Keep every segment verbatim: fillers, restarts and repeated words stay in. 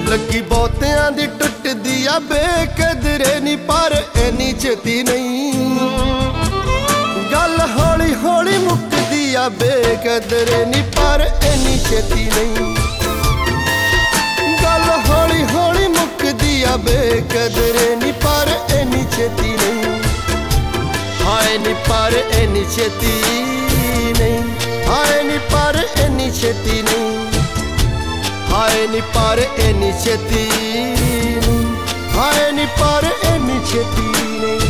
लगी बहुतियां दी टुटदी आ बेकदरे नी, पर इन्नी छेती नहीं। गल हौली हौली मुकदी आ बेकदरे नी, पर इन्नी छेती नहीं। गल हौली हौली मुकदी आ बेकदरे नी, पर इन्नी छेती नहीं। हाय नी पर इन्नी छेती नहीं, हाय नी पर इन्नी छेती नहीं, हाय नी पर इन्नी छेती नहीं, हाय नी पर इन्नी छेती नहीं।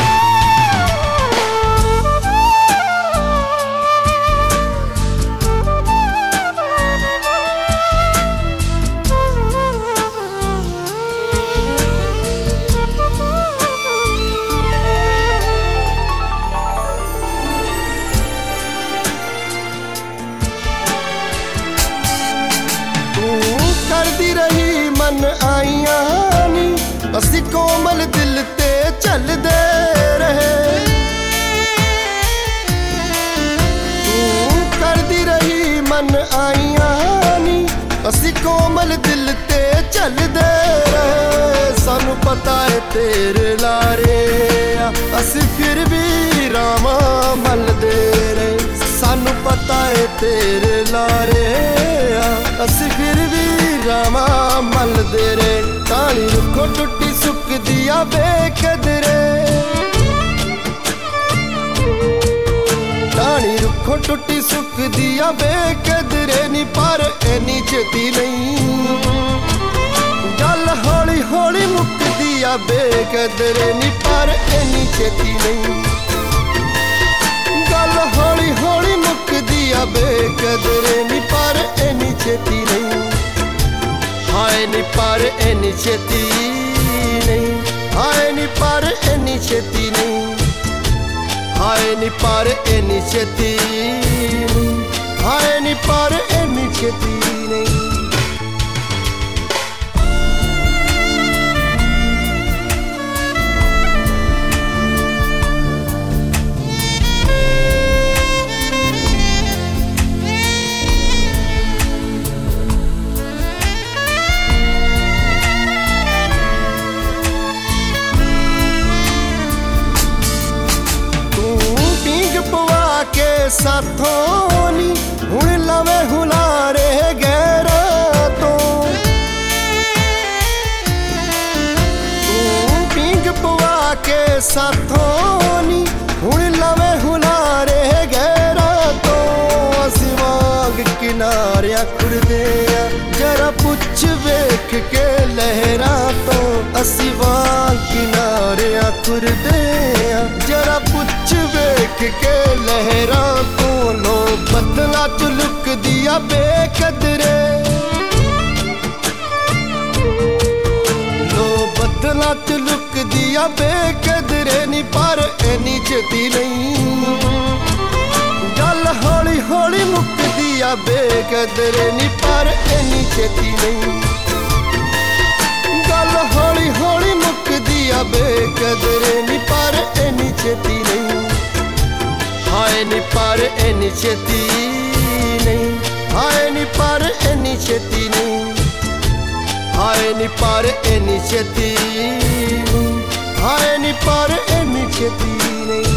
करदी रही मन आइयां नी, असी कोमल दिल ते चलदे रहे। तू करदी रही मन आइयां नी, असी कोमल दिल ते चलदे रहे। सानू पता है तेरे लारे असी फिर भी रामा मलदे रहे। सानू पता है तेरे लारे असी फिर भी रामा मलदे रे। टाणी रुखो टुटी सुकदी आ बेकदरे, टाणी रुखो टुटी सुकदी आ बेकदरे नी, पर इन्नी छेती नहीं। गल हौली हौली मुकदी आ बेकदरे नी, पर इन्नी छेती नहीं। गल हौली हौली मुकदी आ बेकदरे नी, पर इन्नी छेती नहीं। हाय नी पर इन्नी छेती नहीं, हाय नी पर इन्नी छेती नहीं, हाय नी पर इन्नी छेती नहीं, हाय नी पर इन्नी छेती नहीं। के साथों नी हुण लवे हुलारे गैरा तो, तू पींग पवा के साथों नी हुण लवे हुलारे गैरा तो। असी वांग किनारियां खुरदे आ जरा पुछ वेख के लहरा तो। असी वांग किनारियां खुरदे आ जरा पुछ वेख के लहरा तो। लो बदला च लुकदी आ बेकदरे, लो बदला च लुकदी आ बेकदरे नी, पर इन्नी छेती नहीं। गल हौली हौली मुकदी आ बेकदरे नी, पर इन्नी छेती नहीं। गल हौली हौली मुकदी आ बेकदरे नी, पर इन्नी छेती नहीं। हाय नी पर इन्नी छेती नहीं, हाय नी पर इन्नी छेती नहीं, हाय नी पर इन्नी छेती नहीं, हाय नी पर इन्नी छेती नहीं।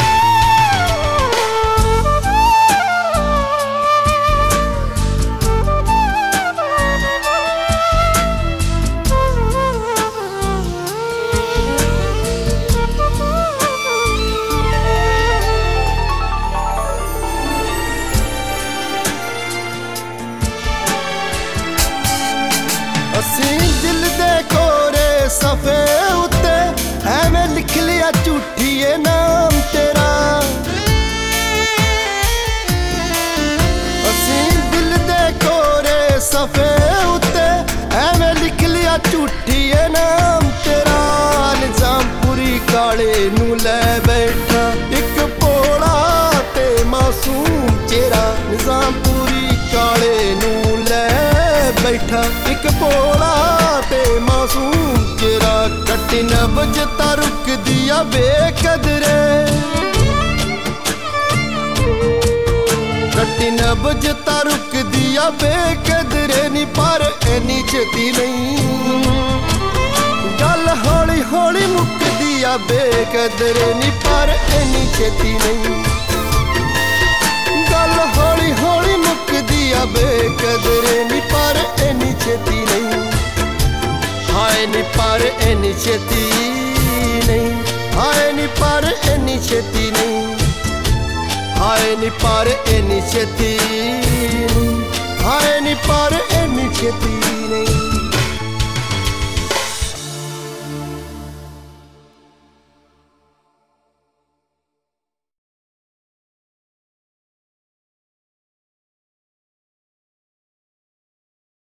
असी दिल दे कोरे सफे उत्ते एवें लिख लिया झूठिए नाम तेरा। असी दिल दे कोरे सफे उत्ते एवें लिख लिया झूठिए नाम तेरा। निजामपुरी काले नू लै बैठा एक भोला ते मासूम चेहरा। निजामपुरी काले नू लै बैठा एक भोला ते मासूम चेहरा। कट्टी नब्ज ता रुक दिया बेकदरे, कट्टी नब्ज ता रुक दिया बेकदरे नी, पर इन्नी छेती नहीं। ਆ ਬੇਕਦਰ ਨੀ ਪਰ ਇੰਨੀ ਛੇਤੀ ਨਹੀਂ। ਗੱਲ ਹੌਲੀ ਹੌਲੀ ਮੁੱਕਦੀ ਆ ਬੇਕਦਰ ਨੀ ਪਰ ਇੰਨੀ ਛੇਤੀ ਨਹੀਂ। ਹਾਏ ਨੀ ਪਰ ਇੰਨੀ ਛੇਤੀ ਨਹੀਂ। ਹਾਏ ਨੀ ਪਰ ਇੰਨੀ ਛੇਤੀ ਨਹੀਂ। ਹਾਏ ਨੀ ਪਰ ਇੰਨੀ ਛੇਤੀ ਨਹੀਂ। ਹਾਏ ਨੀ ਪਰ ਇੰਨੀ ਛੇਤੀ